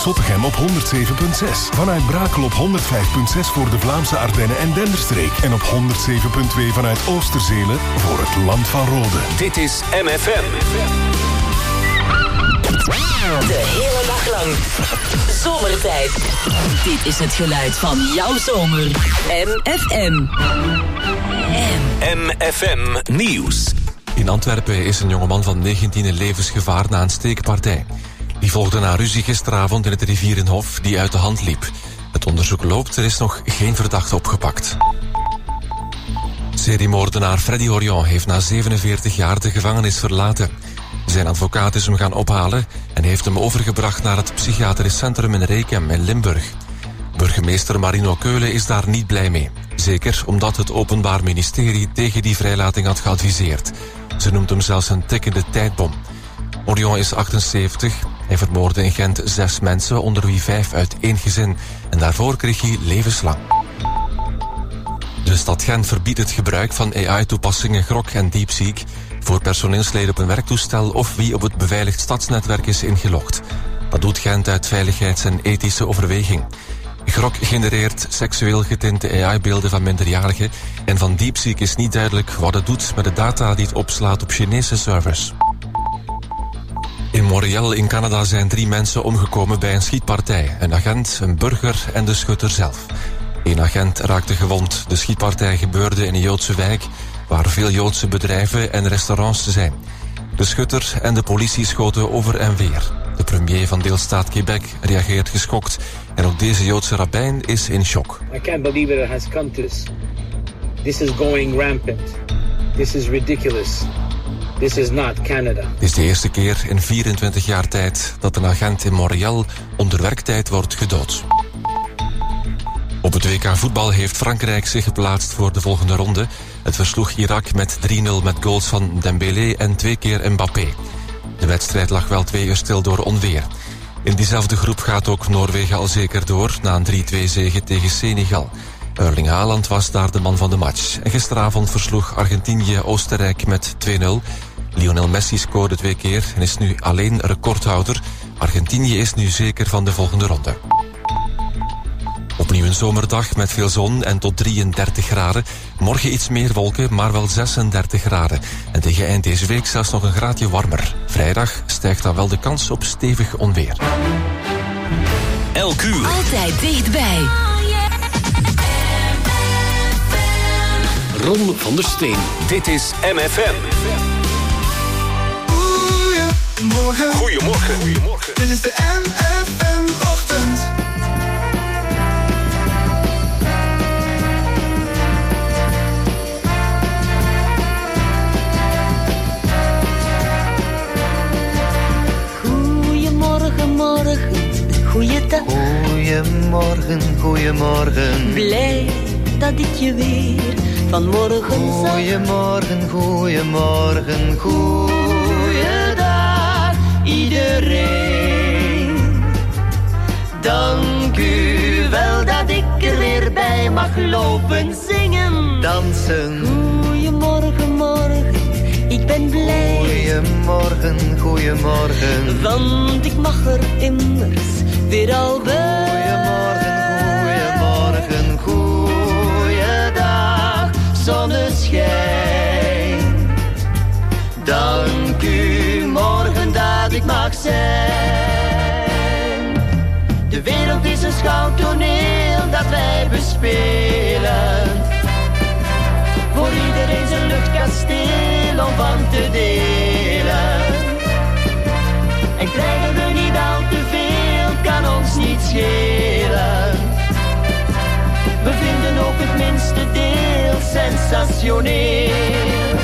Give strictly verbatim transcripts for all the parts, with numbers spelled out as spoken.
Zottegem op honderd zeven komma zes. Vanuit Brakel op honderd vijf komma zes voor de Vlaamse Ardennen en Denderstreek. En op honderd zeven komma twee vanuit Oosterzelen voor het Land van Rode. Dit is M F M. De hele dag lang. Zomertijd. Dit is het geluid van jouw zomer. M F M. M F M Nieuws. In Antwerpen is een jongeman van negentien in levensgevaar na een steekpartij. Die volgde na ruzie gisteravond in het Rivierenhof die uit de hand liep. Het onderzoek loopt, er is nog geen verdachte opgepakt. Seriemoordenaar Freddy Orion heeft na zevenenveertig jaar de gevangenis verlaten. Zijn advocaat is hem gaan ophalen en heeft hem overgebracht naar het psychiatrisch centrum in Rekem in Limburg. Burgemeester Marino Keulen is daar niet blij mee. Zeker omdat het Openbaar Ministerie tegen die vrijlating had geadviseerd. Ze noemt hem zelfs een tikkende tijdbom. Orion is achtenzeventig. Hij vermoordde in Gent zes mensen, onder wie vijf uit één gezin. En daarvoor kreeg hij levenslang. De stad Gent verbiedt het gebruik van A I-toepassingen Grok en DeepSeek voor personeelsleden op een werktoestel of wie op het beveiligd stadsnetwerk is ingelogd. Dat doet Gent uit veiligheids- en ethische overweging. Grok genereert seksueel getinte A I-beelden van minderjarigen en van DeepSeek is niet duidelijk wat het doet met de data die het opslaat op Chinese servers. In Montreal in Canada zijn drie mensen omgekomen bij een schietpartij. Een agent, een burger en de schutter zelf. Eén agent raakte gewond. De schietpartij gebeurde in een Joodse wijk waar veel Joodse bedrijven en restaurants zijn. De schutter en de politie schoten over en weer. De premier van deelstaat Quebec reageert geschokt. En ook deze Joodse rabbijn is in shock. I can't believe it has come to this. This is going rampant. This is ridiculous. This is not Canada. Het is de eerste keer in vierentwintig jaar tijd dat een agent in Montreal onder werktijd wordt gedood. Op het W K voetbal heeft Frankrijk zich geplaatst voor de volgende ronde. Het versloeg Irak met drie nul met goals van Dembélé en twee keer Mbappé. De wedstrijd lag wel twee uur stil door onweer. In diezelfde groep gaat ook Noorwegen al zeker door na een drie-twee zege tegen Senegal. Erling Haaland was daar de man van de match. En gisteravond versloeg Argentinië Oostenrijk met twee nul. Lionel Messi scoorde twee keer en is nu alleen recordhouder. Argentinië is nu zeker van de volgende ronde. Opnieuw een zomerdag met veel zon en tot drieëndertig graden. Morgen iets meer wolken, maar wel zesendertig graden. En tegen eind deze week zelfs nog een graadje warmer. Vrijdag stijgt dan wel de kans op stevig onweer. Elk uur. Altijd dichtbij. Ron van der Steen. Dit is M F M. Goedemorgen. Goedemorgen. Goedemorgen. Dit is de M F M-ochtend. Goedemorgen, morgen, goeiedag. Goedemorgen, goedemorgen. Blij dat ik je weer vanmorgen zag. Goedemorgen, goedemorgen, Goeiedag iedereen. Dank u wel dat ik er weer bij mag lopen zingen. dansen. Goedemorgen, morgen, ik ben blij. Goedemorgen, goedemorgen. Want ik mag er immers weer al bij. Goedemorgen, goedemorgen, goeiedag, zonneschijn. Dank u morgen dat ik mag zijn. De wereld is een schouwtoneel dat wij bespelen. Voor iedereen zijn luchtkasteel om van te delen. En krijgen we niet al te veel, kan ons niet schelen. We vinden ook het minste deel sensationeel.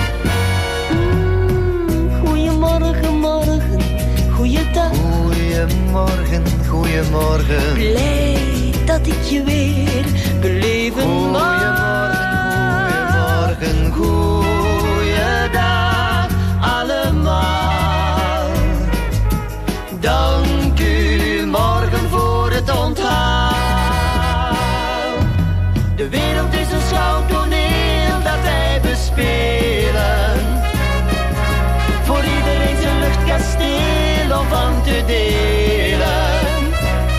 Mm, goedemorgen, morgen, goeiedag. Goedemorgen, goedemorgen. Blij dat ik je weer beleven mag. Goedemorgen, goeiedag allemaal. Dank u morgen voor het onthaal. De wereld is een schouwtoneel dat wij bespelen. Voor iedereen zijn luchtkasteel om van te delen.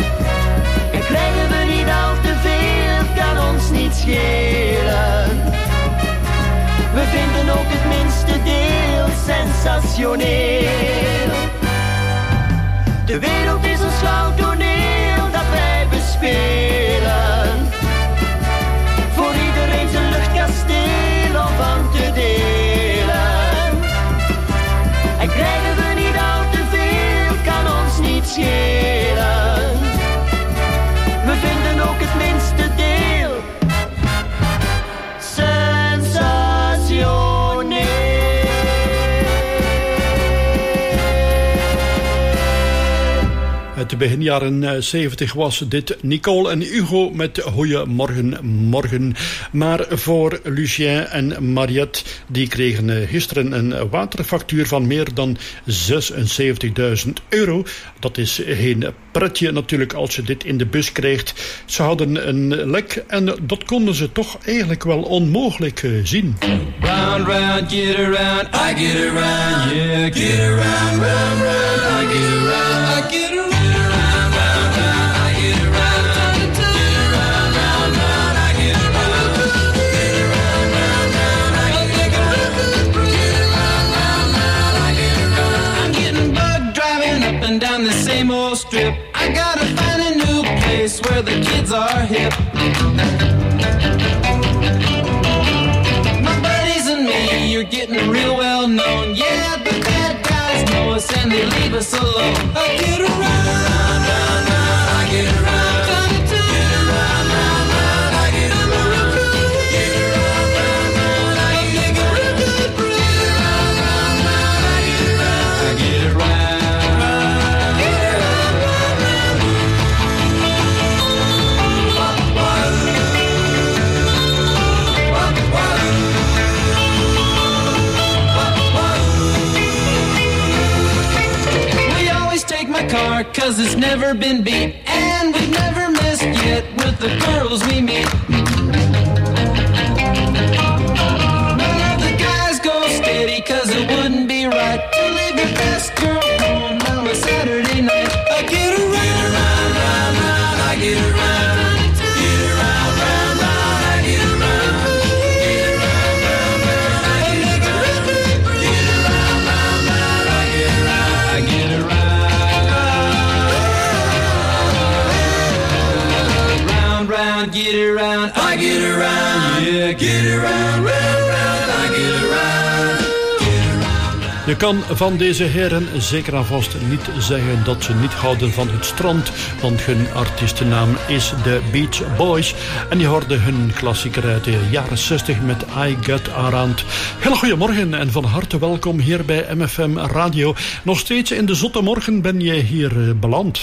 sensationeel. De wereld is een schouwtoneel dat wij bespelen. Voor iedereen zijn luchtkasteel om van te delen. En krijgen we niet al te veel, kan ons niet schelen. We vinden ook het minste deel sensationeel. Uit begin jaren zeventig was dit Nicole en Hugo met Goeiemorgen Morgen. Maar voor Lucien en Mariette, die kregen gisteren een waterfactuur van meer dan zesenzeventigduizend euro. Dat is geen pretje natuurlijk als je dit in de bus krijgt. Ze hadden een lek en dat konden ze toch eigenlijk wel onmogelijk zien. Round, round, get around, I get around, yeah, get around, round, round, I get around, I get around. Down the same old strip, I gotta find a new place where the kids are hip. My buddies and me, you're getting real well known. Yeah, the bad guys know us and they leave us alone. I get around, round, round, round, I get around. Get around, round, round, I get around. Get around, round, round, I get around. Get around, round, round, I get around. I get around. Car, cause it's never been beat, and we've never missed yet with the girls we meet. None of the guys go steady, cause it wouldn't be right to leave your best girl home on a Saturday night. I get around, round, round, round, I get around. Get around, round, round, I get around. Get around, round, round, I get around. Get around, round, round, I get around. I get around. Get around, I get around, yeah, get around, round, round, I get around, get around. Je kan van deze heren zeker en vast niet zeggen dat ze niet houden van het strand, want hun artiestennaam is The Beach Boys en die hoorden hun klassieker uit de jaren zestig met I Get Around. Heel goedemorgen en van harte welkom hier bij M F M Radio. Nog steeds in de zotte morgen ben je hier beland.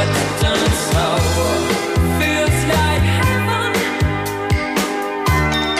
But turns out feels like heaven.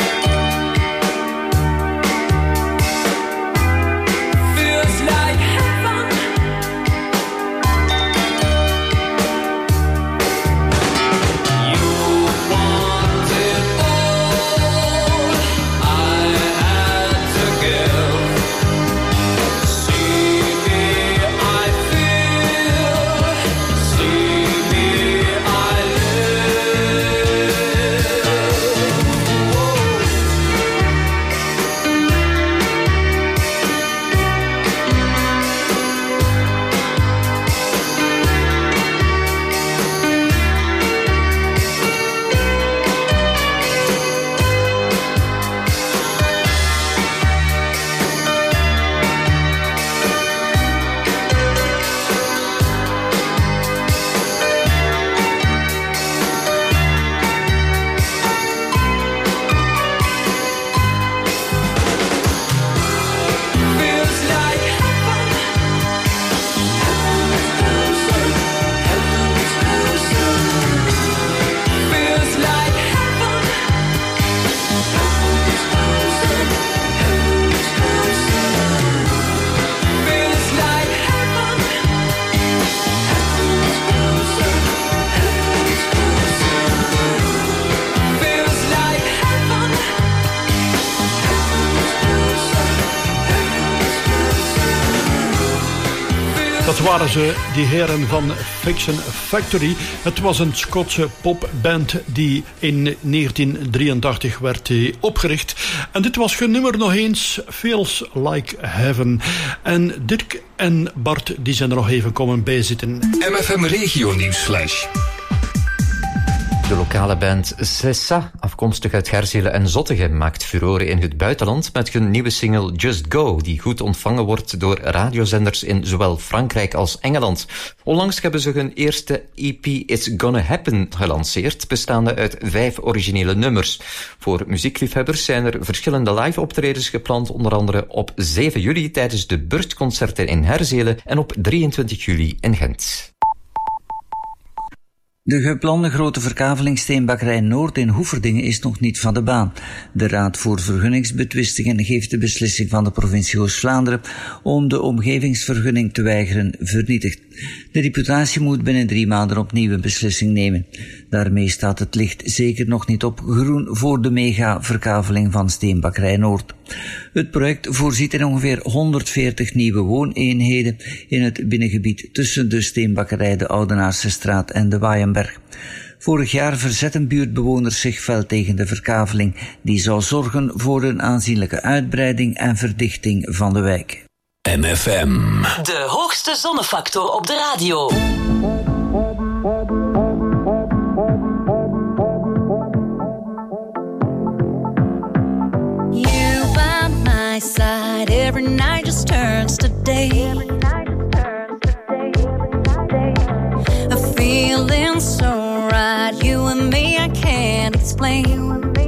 waren ze, die heren van Fiction Factory. Het was een Schotse popband die in negentien drieëntachtig werd opgericht. En dit was hun nummer nog eens, Feels Like Heaven. En Dirk en Bart die zijn er nog even komen bijzitten. M F M Regio Nieuwsflash. De lokale band Sessa, afkomstig uit Herzelen en Zottegem, maakt furoren in het buitenland met hun nieuwe single Just Go, die goed ontvangen wordt door radiozenders in zowel Frankrijk als Engeland. Onlangs hebben ze hun eerste E P It's Gonna Happen gelanceerd, bestaande uit vijf originele nummers. Voor muziekliefhebbers zijn er verschillende live-optredens gepland, onder andere op zeven juli tijdens de Burstconcerten in Herzelen en op drieëntwintig juli in Gent. De geplande grote verkaveling Steenbakkerij Noord in Hoeverdingen is nog niet van de baan. De Raad voor Vergunningsbetwistingen geeft de beslissing van de provincie Oost-Vlaanderen om de omgevingsvergunning te weigeren vernietigd. De reputatie moet binnen drie maanden opnieuw een beslissing nemen. Daarmee staat het licht zeker nog niet op groen voor de mega-verkaveling van Steenbakkerij Noord. Het project voorziet in ongeveer honderdveertig nieuwe wooneenheden in het binnengebied tussen de Steenbakkerij, de Oudenaarse straat en de Waaienberg. Vorig jaar verzetten buurtbewoners zich fel tegen de verkaveling, die zou zorgen voor een aanzienlijke uitbreiding en verdichting van de wijk. M F M. De hoogste zonnefactor op de radio. You by my side every night just turns to day. A feeling so right, you and me I can't explain.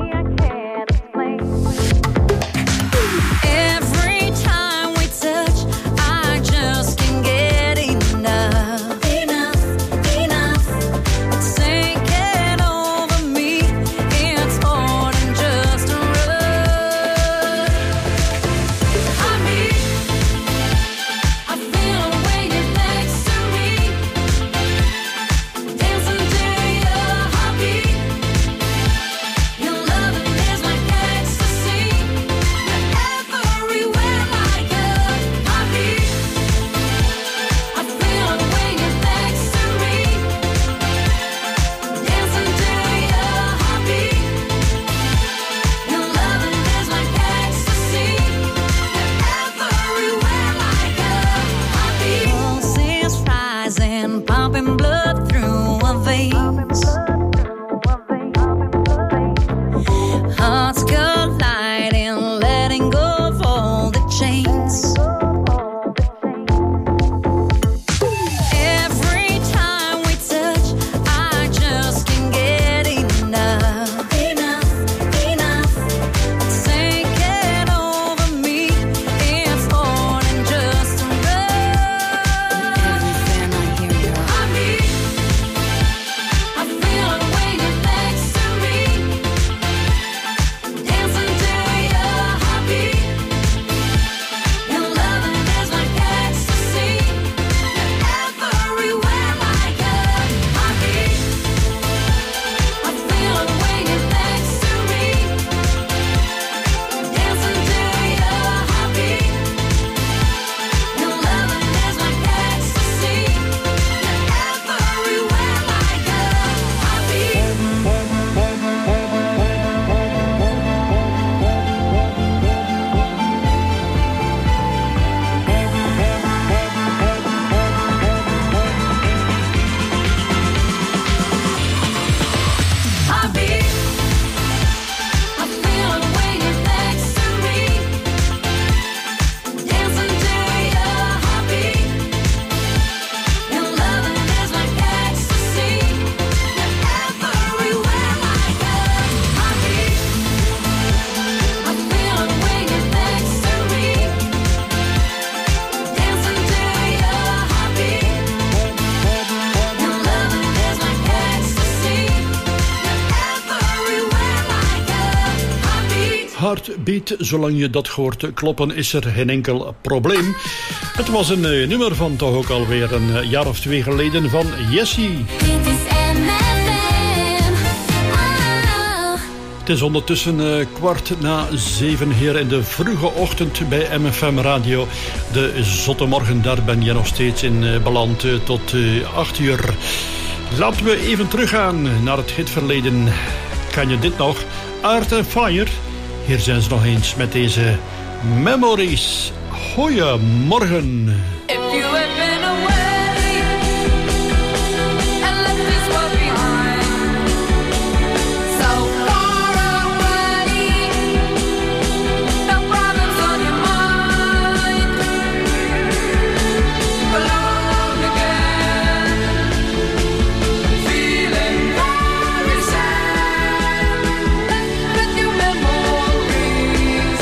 Beat, zolang je dat hoort kloppen is er geen enkel probleem. Het was een uh, nummer van toch ook alweer een uh, jaar of twee geleden van Jessie. Het is ondertussen uh, kwart na zeven hier in de vroege ochtend bij M F M Radio. De zotte morgen, daar ben je nog steeds in uh, beland uh, tot uh, acht uur. Laten we even teruggaan naar het hitverleden. Kan je dit nog? Earth and Fire. Hier zijn ze nog eens met deze Memories. Goeiemorgen. If you had been away and left this world behind, so far away, no problems on your mind, alone again, feeling very sad, left with your memories.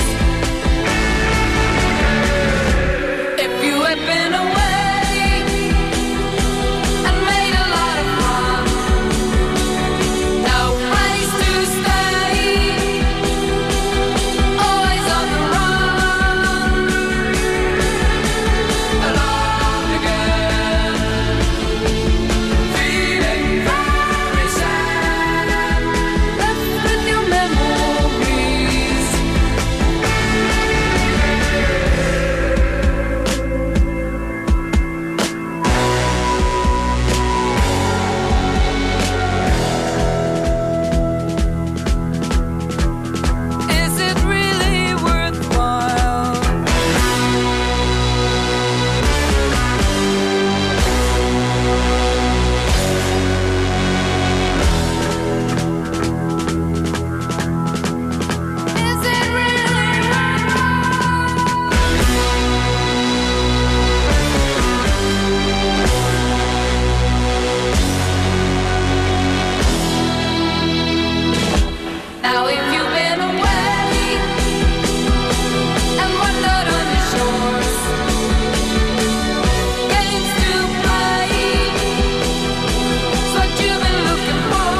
If you had been away and made a lot of fun, no place to stay, always on the run, alone again, feeling very sad, left with your memories. Is it really worthwhile? Is it really Now if you've been away and wandered on the shores, games to play, it's what you've been looking for,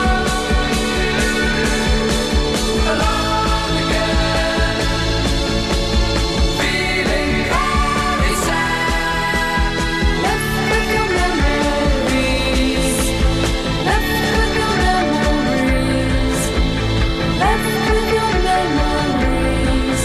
alone again, feeling very sad, left with your memories, left with your memories. Left with your memories.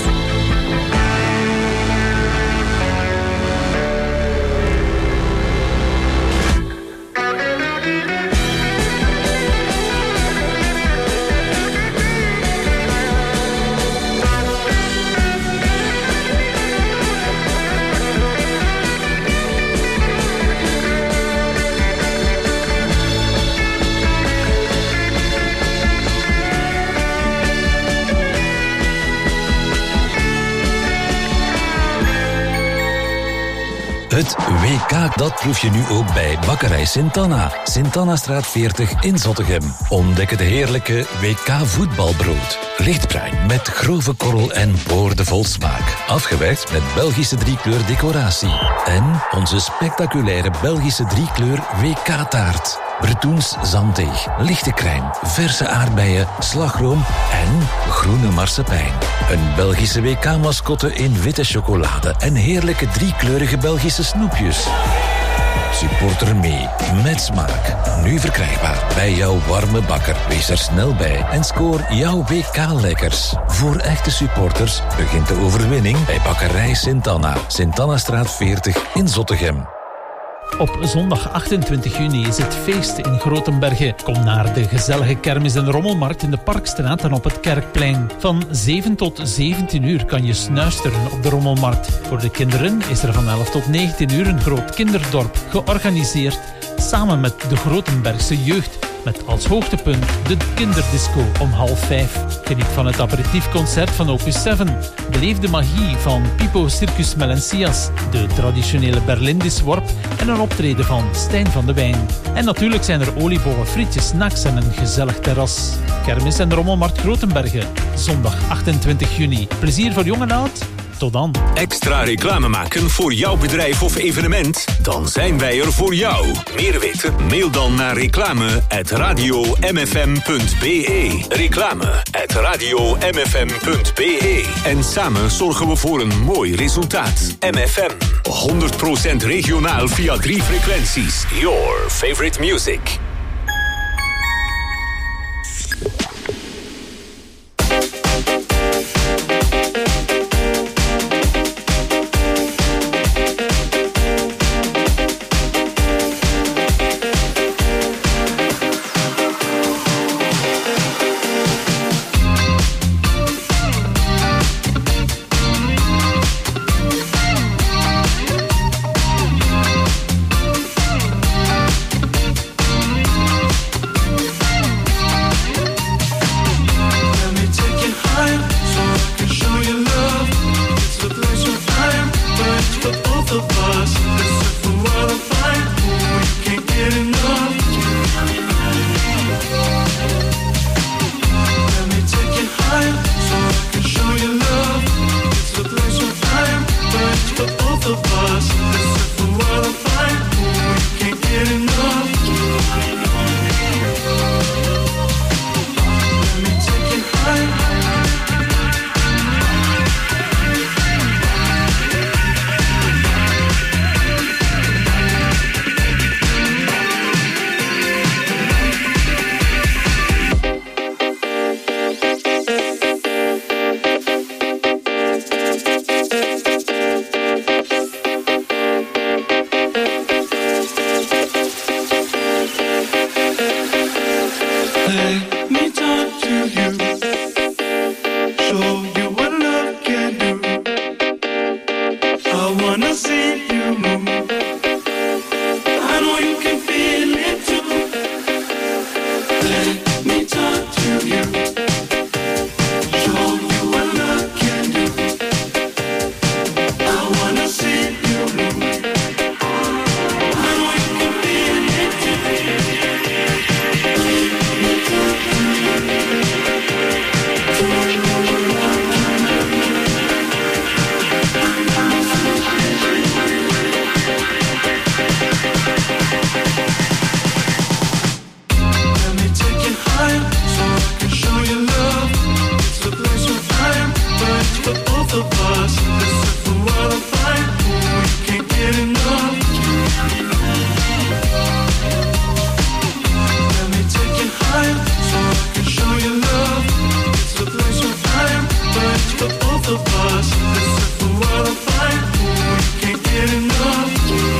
Het W K, dat proef je nu ook bij Bakkerij Sint-Anna. Sint-Annastraat veertig in Zottegem. Ontdek het heerlijke W K voetbalbrood. Lichtbruin met grove korrel en boordevol smaak. Afgewerkt met Belgische driekleur decoratie. En onze spectaculaire Belgische driekleur W K-taart. Bretoens zanddeeg, lichte crème, verse aardbeien, slagroom en groene marsepein. Een Belgische W K-mascotte in witte chocolade en heerlijke driekleurige Belgische snoepjes. Supporter mee, met smaak. Nu verkrijgbaar bij jouw warme bakker. Wees er snel bij en scoor jouw W K-lekkers. Voor echte supporters begint de overwinning bij Bakkerij Sint-Anna. Sint-Annastraat veertig in Zottegem. Op zondag achtentwintig juni is het feest in Grotenbergen. Kom naar de gezellige kermis- en rommelmarkt in de Parkstraat en op het Kerkplein. Van zeven tot zeventien uur kan je snuisteren op de rommelmarkt. Voor de kinderen is er van elf tot negentien uur een groot kinderdorp georganiseerd samen met de Grotenbergse jeugd. Met als hoogtepunt de kinderdisco om half vijf. Geniet van het aperitiefconcert van Opus zeven. Beleef de magie van Pipo Circus Melencias, de traditionele Berlindisworp en een optreden van Stijn van de Wijn. En natuurlijk zijn er oliebollen, frietjes, snacks en een gezellig terras. Kermis en Rommelmarkt Grotenbergen, zondag achtentwintig juni. Plezier voor jong en oud. Tot dan. Extra reclame maken voor jouw bedrijf of evenement? Dan zijn wij er voor jou. Meer weten? Mail dan naar reclame at radio m f m punt b e. Reclame at radio m f m punt b e. En samen zorgen we voor een mooi resultaat. M F M. honderd procent regionaal via drie frequenties. Your favorite music. show you what love can do. I wanna see you move. I know you can feel it too. Let me talk to you. Show you what love can do. I wanna see you move. I know you can feel it too. Let me talk to you. Let me take you higher, so I can show you love. It's a place where fire burns for both of us. Let's set the world on fire, we can't get enough. Let me take you higher, so I can show you love. It's a place where fire burns for both of us. Let's set the world on fire, we can't get enough.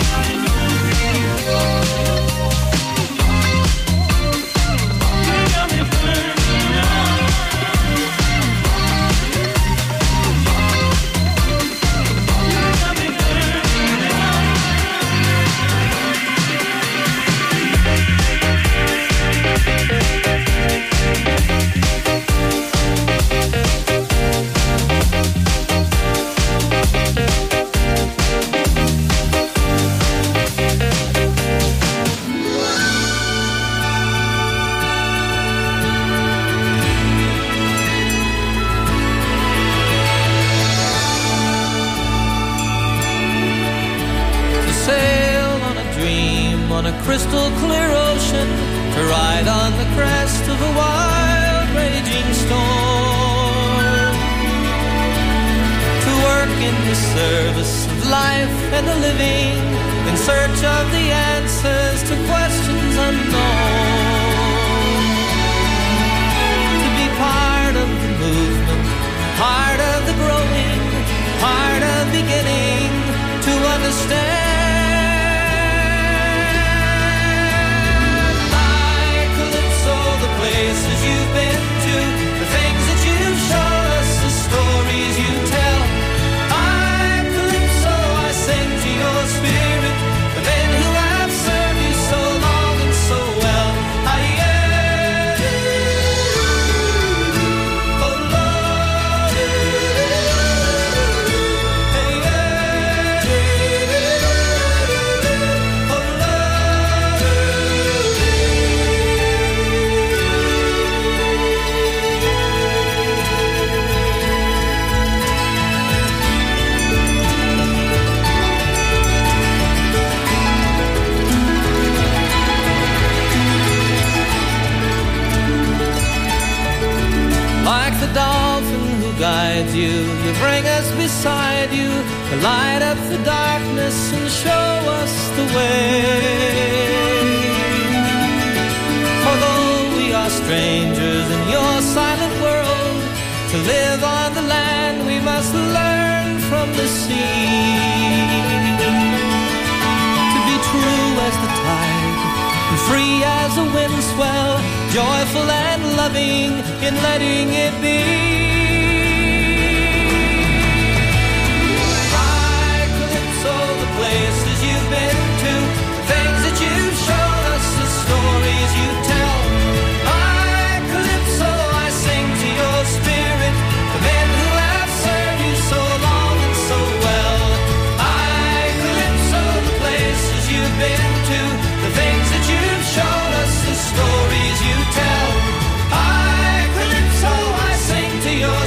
To sail on a dream on a crystal clear ocean, to ride on the crest of a wild raging storm, to work in the service of life and the living, in search of the answers to questions unknown, to be part of the movement, part of the growing, part of beginning to understand. Places you've been to, the things that you've shown us, the stories you tell. I, Calypso, I sing to your spirit, the men who have served you so long and so well. I am, oh Lord, hey, oh like the dolphin who guides you, you bring us beside you, to light up the darkness and show us the way. Although we are strangers in your silent world, to live on the land we must learn from the sea. To be true as the tide, and free as a wind swell, joyful and loving in letting it be. Hi, Calypso, the places you've been to, the things that you've shown us, the stories you tell. Hi, Calypso, I sing to your spirit, the men who have served you so long and so well. Hi, Calypso, the places you've been to, the things that you've shown us, the stories you tell. I, Calypso, I sing to your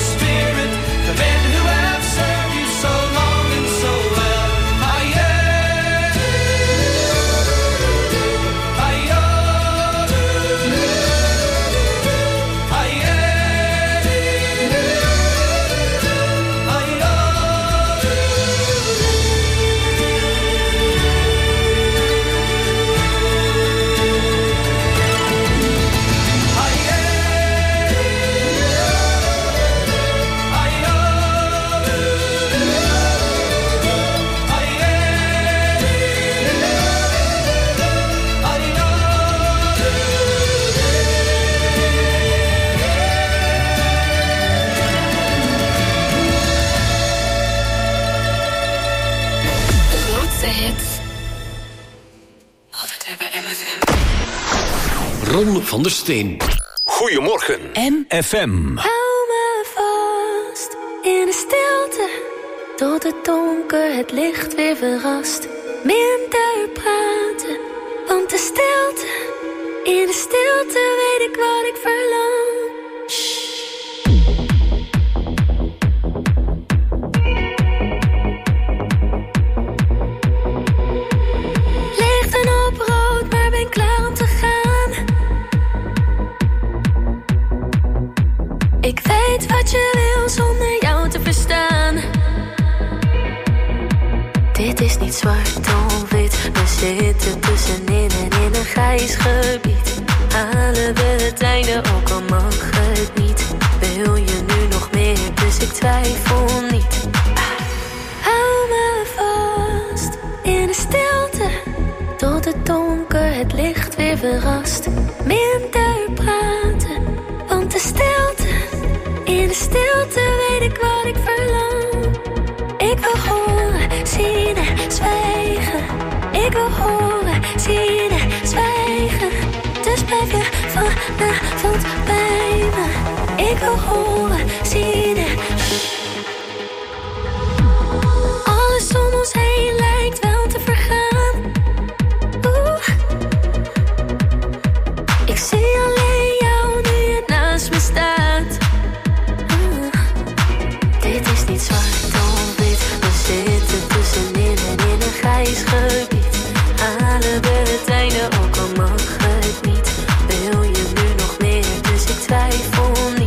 Ron van der Steen. Goedemorgen. M F M. Hou me vast in de stilte, tot het donker het licht weer verrast. Minder praten, want de stilte, in de stilte weet ik wat ik verlang. Lichten op rood, maar ben klaar om te gaan. Ik weet wat je wil zonder jou te verstaan. Dit is niet zwart of wit, we zitten tussenin en in een grijs gebied. Halen we het einde, ook al mag het niet. Wil je nu nog meer, dus ik twijfel niet. Hou me vast in de stilte, tot het donker het licht weer verrast. Minder praten, want de stilte, in de stilte weet ik wat ik verlang. Ik wil horen, zien en zwijgen. Ik wil horen, zien en zwijgen. Dus blijf je vanavond bij me. Ik wil horen, zien en... Alles om ons heen lijkt wel te vergaan. Oeh. Ik zie alleen jou nu je naast me staat. Uh. Dit is niet zwart of wit, we zitten tussenin en in een grijs gebied. Halen we het einde, ook al mag het niet. Wil je nu nog meer, dus ik twijfel niet.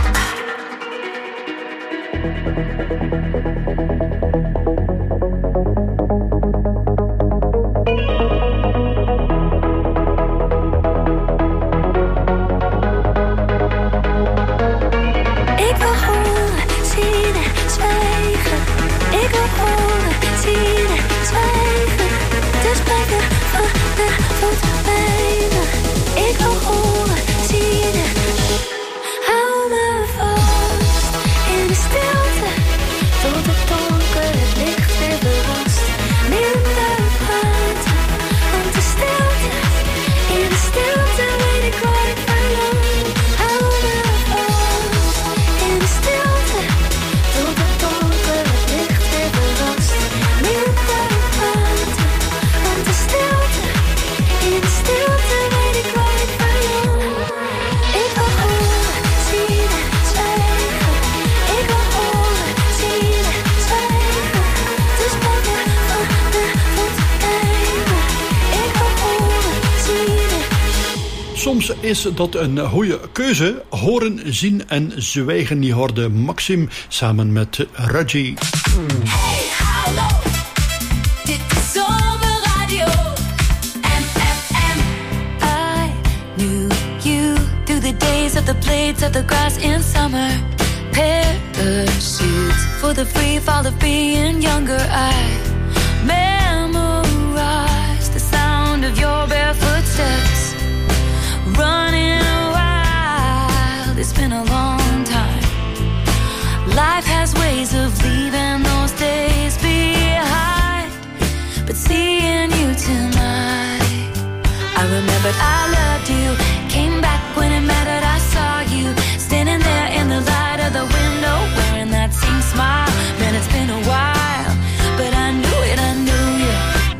Ik wil horen, zien en zwijgen. Ik wil horen, zien en zwijgen. Dus blijf je vanavond bij me. Ik wil horen, zien en... Hou me vast in de stilte, tot het donker het licht weer verrast. Minder praten, want de stilte, in de stilte weet ik wat ik verlang. Hou me vast in de stilte, tot het donker het licht weer verrast. Minder praten, want de stilte, in de stilte weet ik wat ik verlang. Ik wil horen, zien en zwijgen. Ik wil horen, zien en zwijgen. Dus blijf je vanavond bij me. Ik wil horen, zien en... Soms is dat een goede keuze. Horen, zien en zwijgen. Die hoorde Maxim samen met Reggie. Hey, hallo. Dit is Zomerradio. M F M. I knew you through the days of the blades of the grass in summer. Parachutes for the free fall of being younger. I memorized the sound of your barefoot steps. Running wild, it's been a long time. Life has ways of leaving those days behind. But seeing you tonight, I remembered I loved you. Came back when it mattered, I saw you standing there in the light of the window, wearing that same smile. Man, it's been a while, but I knew it, I knew you.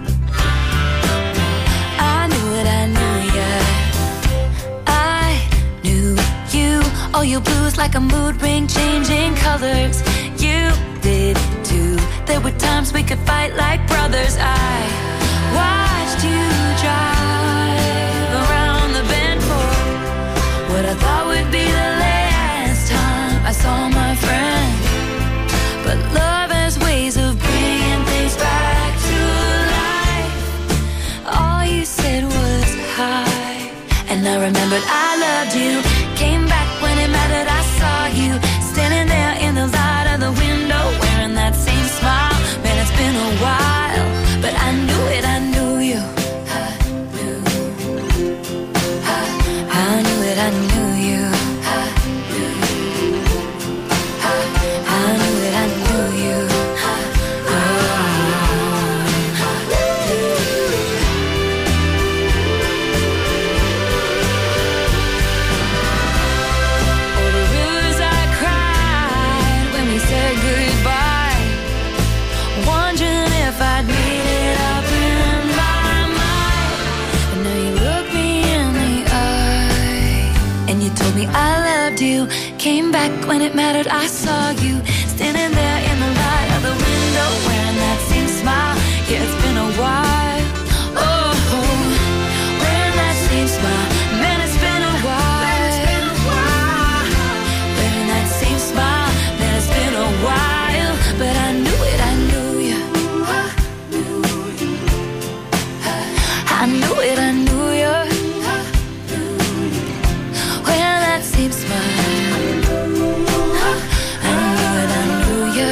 I knew it, I knew you. I knew you. All your blues like a mood ring, changing colors. You did too. There were times we could fight like brothers. I watched you drive around the bend for what I thought would be the last time I saw my friend. But love has ways of bringing things back to life. All you said was hi, and I remembered I loved you. Came back when it mattered, I saw you standing there in the light of the window, wearing that same smile. Man, it's been a while, but I knew it, I knew you. I knew, I, I knew it, I knew you. I knew, I, I knew it, I knew you. do. Came back when it mattered, I saw you standing there in the light of the window, wearing that same smile. Yeah, it's been a while. Oh, wearing that same smile. Man, it's been a while. Wearing that same smile. Man, it's been a while. But I knew it, I knew you. I knew it, I knew you. Wearing that same smile. I knew it, I knew you.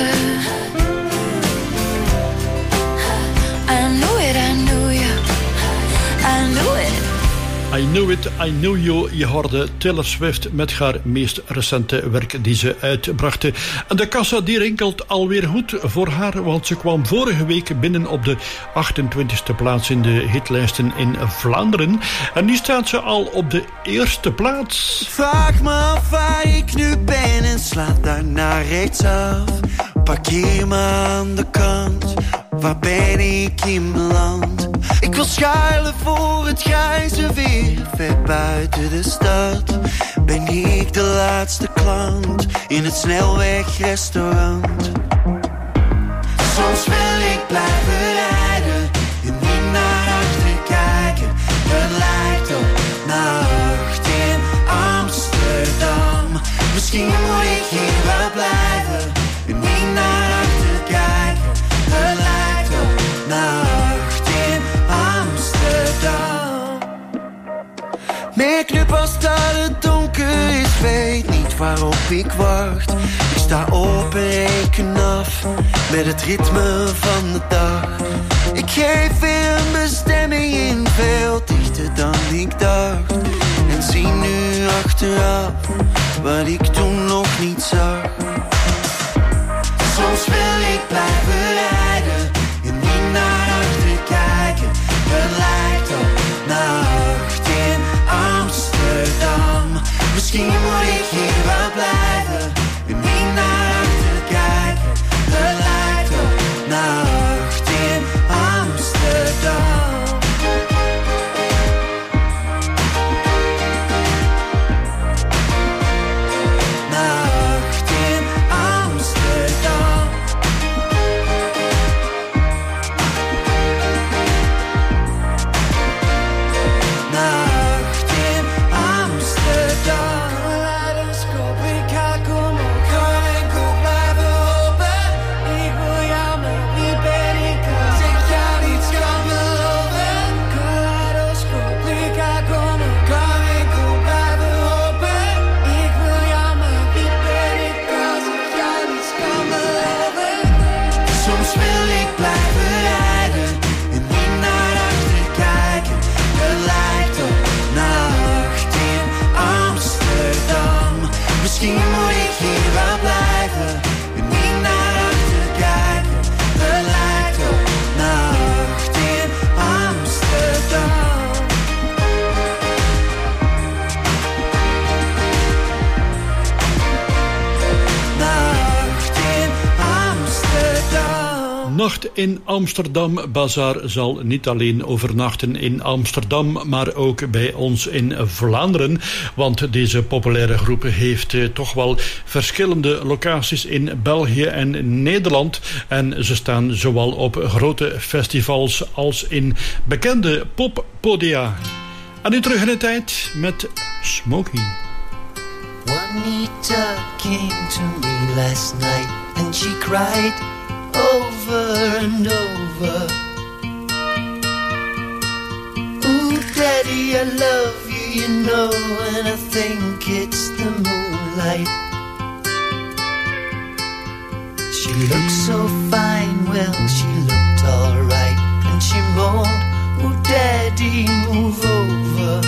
I knew it, I knew you. I knew it. I Knew It, I Knew You. Je hoorde Taylor Swift met haar meest recente werk die ze uitbrachten. En de kassa die rinkelt alweer goed voor haar, want ze kwam vorige week binnen op de achtentwintigste plaats in de hitlijsten in Vlaanderen. En nu staat ze al op de eerste plaats. Vraag me af waar ik nu ben en slaat daarna rechtsaf. Parkeer me aan de kant, waar ben ik in beland? Ik wil schuilen voor het grijze weer, ver buiten de stad. Ben ik de laatste klant in het snelwegrestaurant? Soms wil ik blijven rijden en niet naar achter kijken. Het lijkt op nacht in Amsterdam. Misschien moet ik hier wel blijven en niet naar achter kijken. Het lijkt op nacht in Amsterdam. Merk nu pas dat het donker is, weet niet waarop ik wacht. Ik sta op en reken af met het ritme van de dag. Ik geef weer een bestemming in, veel dichter dan ik dacht. En zie nu achteraf wat ik toen nog niet zag. Soms wil ik blijven rijden en niet naar achter kijken. Het lijkt op nacht in Amsterdam. Misschien moet ik hier wel blijven en niet naar achter kijken. Het lijkt op nacht in Amsterdam. Nacht in Amsterdam. Nacht in Amsterdam. Kaleidoscoop, ik ga komen, kan ik ook blijven hopen. Ik wil jou, maar wie ben ik als ik jou niets kan beloven? Kaleidoscoop, ik ga komen, kan ik ook blijven hopen. Ik wil jou, maar wie ben ik als ik jou niets kan beloven? Soms wil ik blijven rijden en niet naar achter kijken. Het lijkt op nacht in Amsterdam. Misschien moet ik hier wel blijven en niet naar achter kijken. Het lijkt op nacht in Amsterdam. Nacht in Amsterdam. Nacht in Amsterdam. Bazaar zal niet alleen overnachten in Amsterdam, maar ook bij ons in Vlaanderen. Want deze populaire groep heeft eh, toch wel verschillende locaties in België en Nederland. En ze staan zowel op grote festivals als in bekende poppodia. En nu terug in de tijd met Smokey. Juanita came to me last night and she cried over and over. Ooh, Daddy, I love you, you know, and I think it's the moonlight. She looked so fine, well, she looked alright, and she moaned, ooh, Daddy, move over.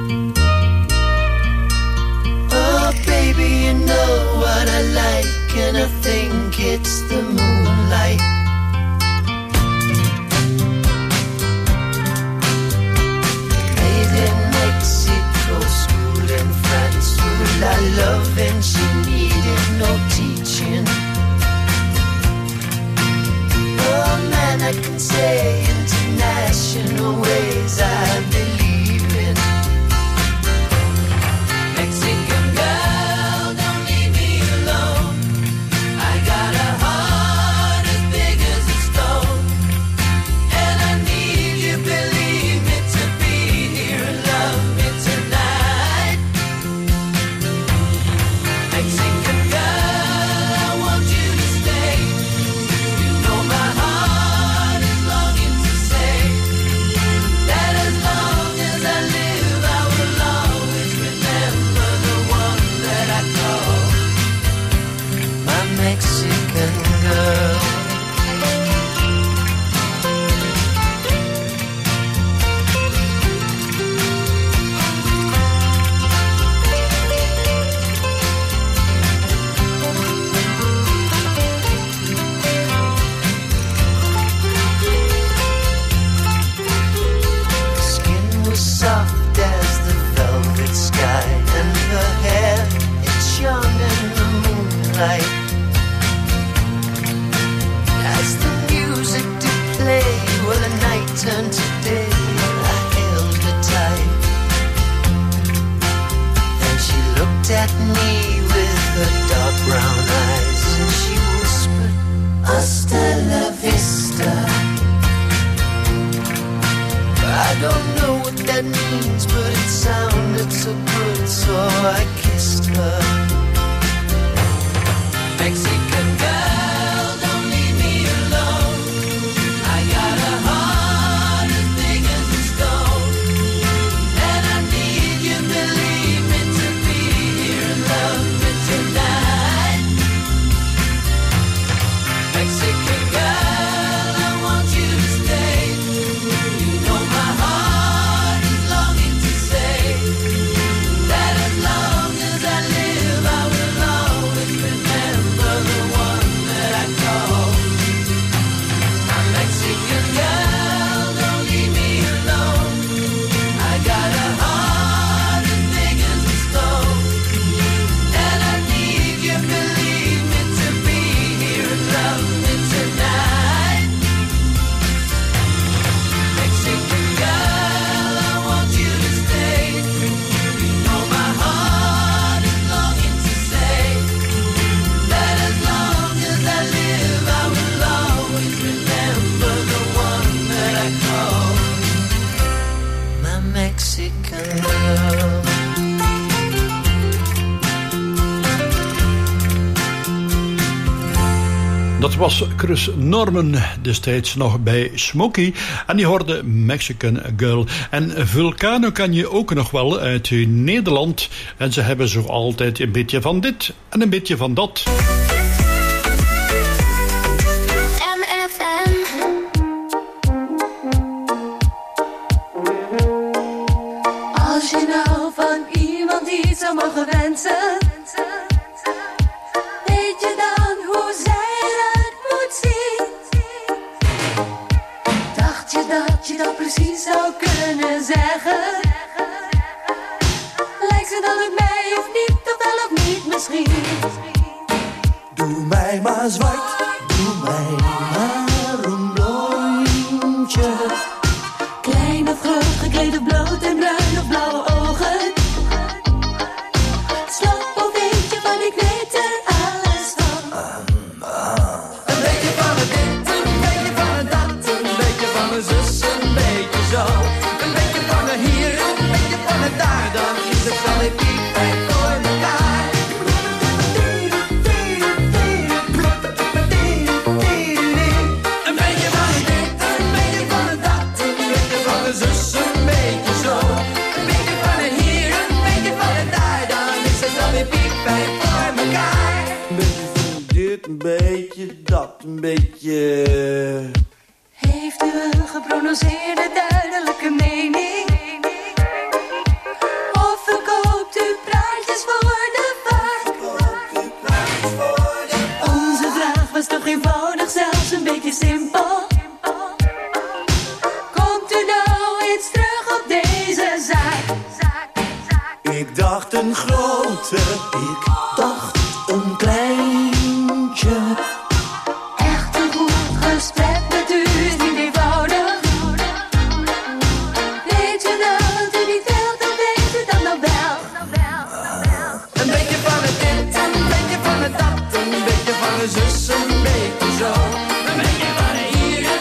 Oh, baby, you know what I like, and I think it's the moonlight. Made in Mexico, school in France, ooh, I love, and she needed no teaching. Oh, man, I can say international ways I believe in. Mexican girl, Mexican girl. Skin was soft as the velvet sky, and her hair, it shone in the moonlight. As the music did play, well, the night turned to day, I held her tight. Then she looked at me with her dark brown eyes, and she whispered, "Hasta la vista." I don't know what that means, but it sounded so good, so I kissed her. Mexican girl, don't leave me alone. I got a heart as big as a stone, and I need you, believe me, to be here and love me tonight. Mexican girl, I want you to stay. You know my heart is longing to say that as long as I live, I will always remember the one that I call my Mexican girl. Don't leave me alone. I got a heart as big as a stone, and I need you, believe me, to be here and love me tonight. Mexican girl, I want you to stay. You know my heart is longing to say that as long as I live, I will always remember the one that I call my Mexican girl. Dat was Chris Norman, destijds nog bij Smokey. En die hoorde Mexican Girl. En Vulcano kan je ook nog wel uit Nederland. En ze hebben zo altijd een beetje van dit en een beetje van dat. M F M. Als je nou van iemand iets zou mogen wensen, weet je dan hoe zij eruit moet zien? Dacht je dat je dat precies zou kunnen zeggen? Lijkt ze dan op mij of niet, of wel of niet misschien? Doe mij maar zwart, doe mij maar een blondje. Klein of groot, gekleed of bloot en bruin of blauwe ogen. Slap of weet je van, ik weet er alles van. Een beetje van het dit, een beetje van het dat, een beetje van mijn zus, een beetje zo. Een beetje van het hier, een beetje van het daar, dan is het wel een piepijn voor elkaar. Een beetje van het dit, een beetje van het dat, een beetje van mijn zus, een beetje zo. Een beetje van het hier, een beetje van het daar, dan is het wel weer piepijn voor elkaar. Een beetje van dit, een beetje dat, een beetje... Heeft u een geprononceerde duidelijke mening? Of verkoopt u praatjes voor de vaart? Onze vraag was toch eenvoudig, zelfs een beetje simpel. Komt u nou eens terug op deze zaak? Ik dacht een grote, ik dacht een kleintje. Echt een goed gesprek met u is niet eenvoudig. Weet je dat u niet wilt, dan weet u dat nog wel. Een beetje van het dit, een beetje van het dat, een beetje van de zus, een beetje zo. Een beetje van het hier,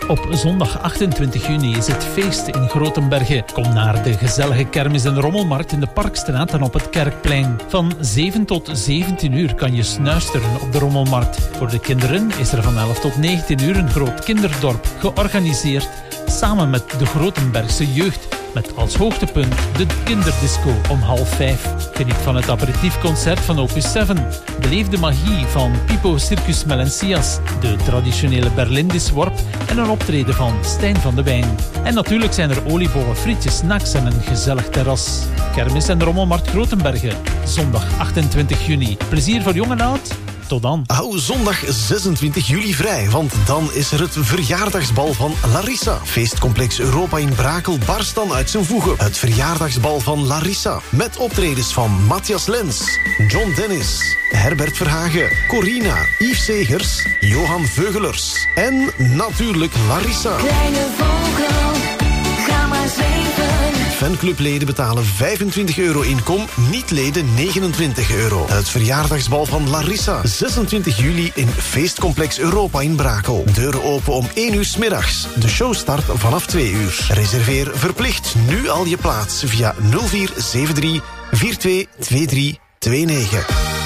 Op zondag achtentwintig juni is het feest in Grotenbergen. Kom naar de gezellige kermis- en rommelmarkt in de Parkstraat en op het Kerkplein. Van zeven tot zeventien uur kan je snuisteren op de rommelmarkt. Voor de kinderen is er van elf tot negentien uur een groot kinderdorp georganiseerd samen met de Grotenbergse jeugd. Met als hoogtepunt de kinderdisco om half vijf. Geniet van het aperitiefconcert van Opus zeven. Beleef de magie van Pipo Circus Melencias, de traditionele Berlindisworp en een optreden van Stijn van de Wijn. En natuurlijk zijn er oliebollen, frietjes, snacks en een gezellig terras. Kermis en Rommelmarkt Grotenbergen, zondag achtentwintig juni. Plezier voor jong en oud. Tot dan. Hou zondag zesentwintig juli vrij, want dan is er het verjaardagsbal van Larissa. Feestcomplex Europa in Brakel barst dan uit zijn voegen. Het verjaardagsbal van Larissa. Met optredens van Matthias Lens, John Dennis, Herbert Verhagen, Corina, Yves Segers, Johan Veugelers en natuurlijk Larissa. Kleine vogel, ga maar zweven. Fanclubleden betalen vijfentwintig euro inkom, niet-leden negenentwintig euro. Het verjaardagsbal van Larissa, zesentwintig juli in Feestcomplex Europa in Brakel. Deuren open om één uur 's middags. De show start vanaf twee uur. Reserveer verplicht nu al je plaats via nul vier zeven drie vier twee twee drie twee negen.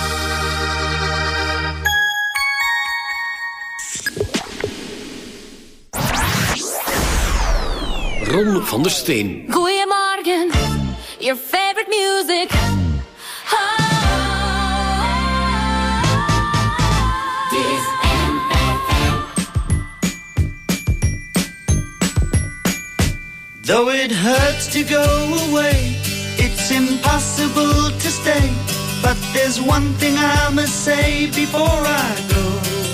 Ron van der Steen. Goedemorgen, your favorite music. Though it hurts to go away, it's impossible to stay. But there's one thing I must say before I go.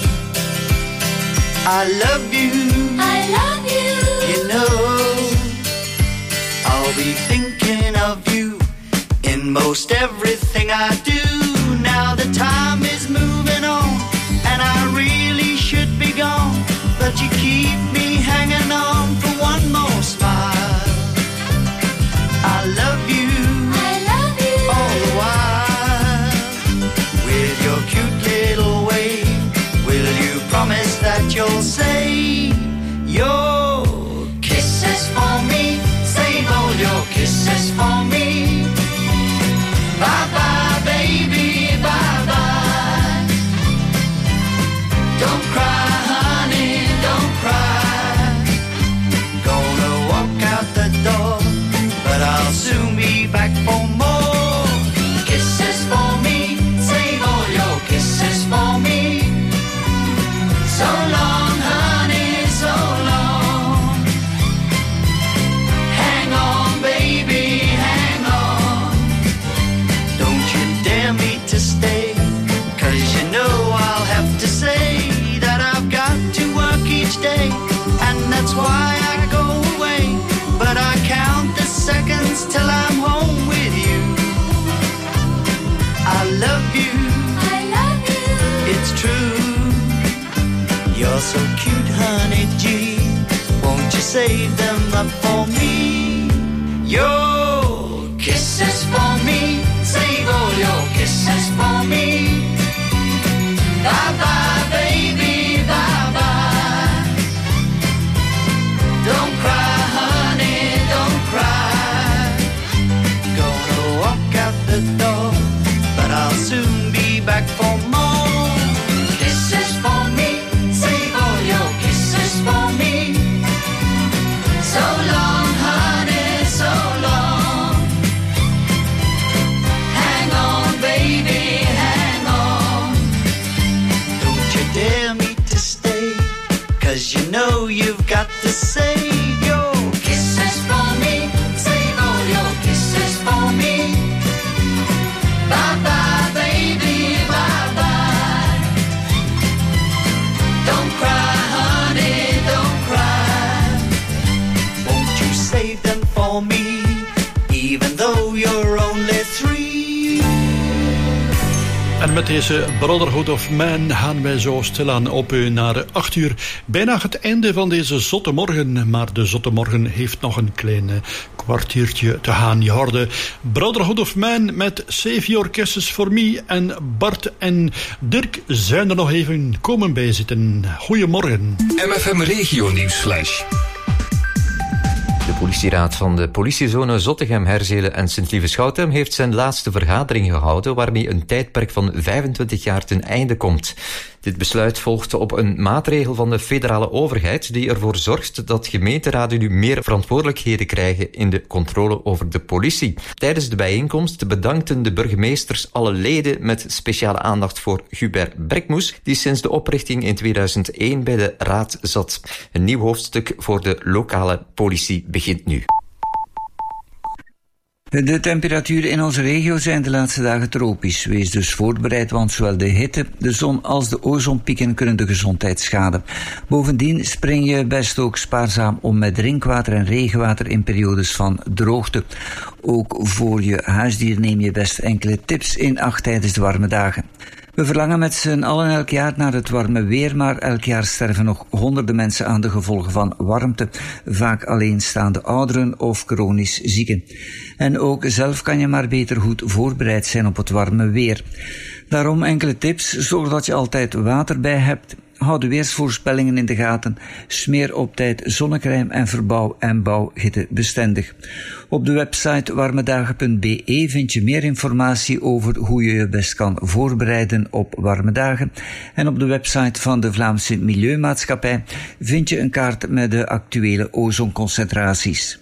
I love you. I love you. You know, I'll be thinking of you in most everything I do. Now the time is moving on, and I really should be gone. But you keep me hanging on for one more smile. I love you. I love you. All the while, with your cute little wave, will you promise that you'll say your kisses for me? Save all your kisses for me. Bye bye, baby, bye bye. Don't cry, honey, don't cry. Gonna walk out the door, but I'll soon be back for more kisses for me. Save all your kisses for me. So long, honey, so long. Hang on, baby, hang on. Don't you dare me to stay, 'cause you know I'll have to say that I've got to work each day, and that's why I go away. But I count the seconds till I'm home with you. I love you. I love you. It's true. You're so cute, honey G. Won't you save them up for me? Your kisses for me. Save all your kisses for me. Bye bye, baby, bye bye. Don't cry, honey, don't cry. Gonna walk out the door, but I'll soon be back for more kisses for me. Save all your kisses for me. So long, honey, so long. Hang on, baby, hang on. Don't you dare me to stay, 'cause you know you've got to save your kisses for me. Save all your kisses for me. Bye bye, baby, bye bye. Don't cry, honey, don't cry. Won't you save them for me, even though you're only three? En met deze Brotherhood of Man gaan wij zo stilaan op naar acht uur. Bijna het einde van deze zotte morgen. Maar de zotte morgen heeft nog een klein kwartiertje te gaan. Je hoorde Brotherhood of Man met Save Your Kisses for Me. En Bart en Dirk zijn er nog even komen bijzitten. Goedemorgen. M F M Regio Nieuwsflash. De politieraad van de politiezone Zottegem, Herzelen en Sint-Lieve-Schouten heeft zijn laatste vergadering gehouden, waarmee een tijdperk van vijfentwintig jaar ten einde komt. Dit besluit volgt op een maatregel van de federale overheid die ervoor zorgt dat gemeenteraden nu meer verantwoordelijkheden krijgen in de controle over de politie. Tijdens de bijeenkomst bedankten de burgemeesters alle leden met speciale aandacht voor Hubert Brekmoes, die sinds de oprichting in tweeduizend één bij de raad zat. Een nieuw hoofdstuk voor de lokale politie begint nu. De temperaturen in onze regio zijn de laatste dagen tropisch. Wees dus voorbereid, want zowel de hitte, de zon als de ozonpieken kunnen de gezondheid schaden. Bovendien spring je best ook spaarzaam om met drinkwater en regenwater in periodes van droogte. Ook voor je huisdier neem je best enkele tips in acht tijdens de warme dagen. We verlangen met z'n allen elk jaar naar het warme weer, maar elk jaar sterven nog honderden mensen aan de gevolgen van warmte, vaak alleenstaande ouderen of chronisch zieken. En ook zelf kan je maar beter goed voorbereid zijn op het warme weer. Daarom enkele tips: zorg dat je altijd water bij hebt. Houd de weersvoorspellingen in de gaten. Smeer op tijd zonnecrème en verbouw en bouw hittebestendig. Op de website warmedagen punt b e vind je meer informatie over hoe je je best kan voorbereiden op warme dagen. En op de website van de Vlaamse Milieumaatschappij vind je een kaart met de actuele ozonconcentraties.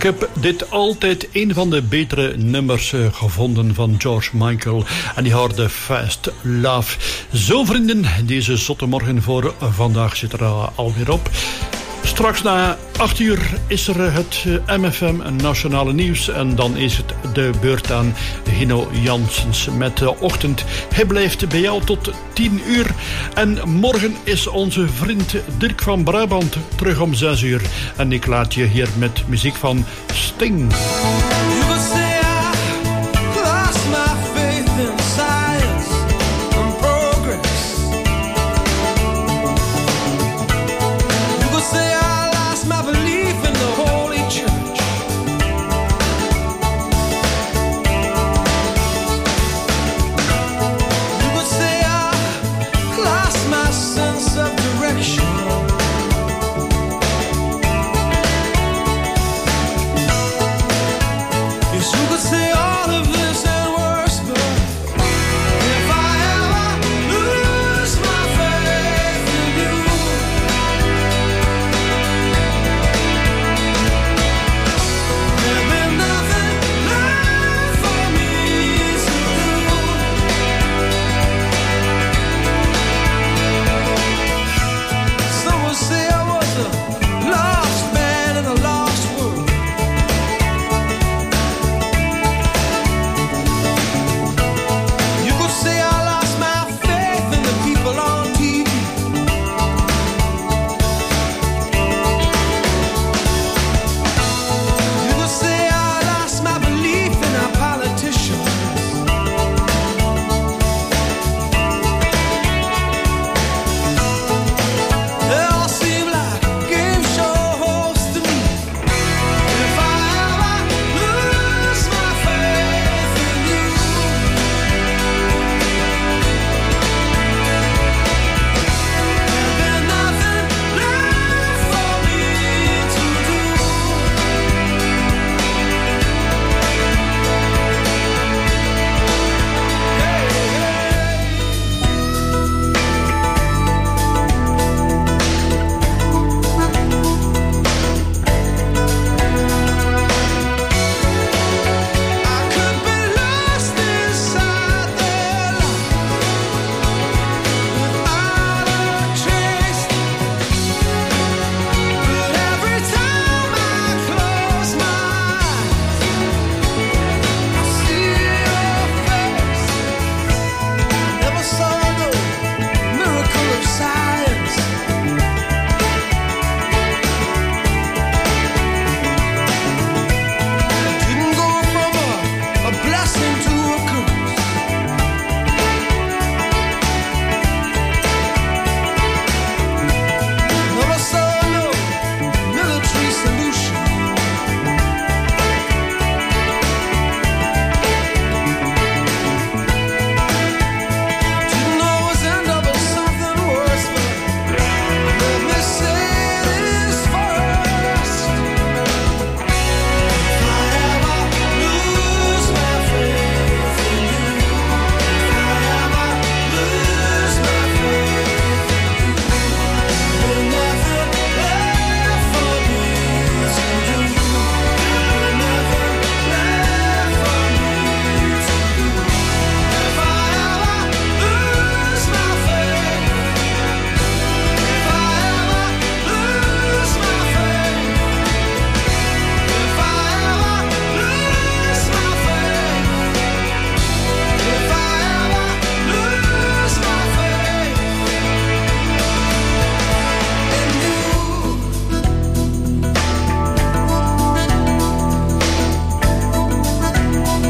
Ik heb dit altijd een van de betere nummers uh, gevonden van George Michael. En die hoorde Fast Love. Zo vrienden, deze zotte morgen voor vandaag zit er uh, alweer op. Straks na acht uur is er het M F M Nationale Nieuws. En dan is het de beurt aan Hino Janssens met de ochtend. Hij blijft bij jou tot tien uur. En morgen is onze vriend Dirk van Brabant terug om zes uur. En ik laat je hier met muziek van Sting. Say all of this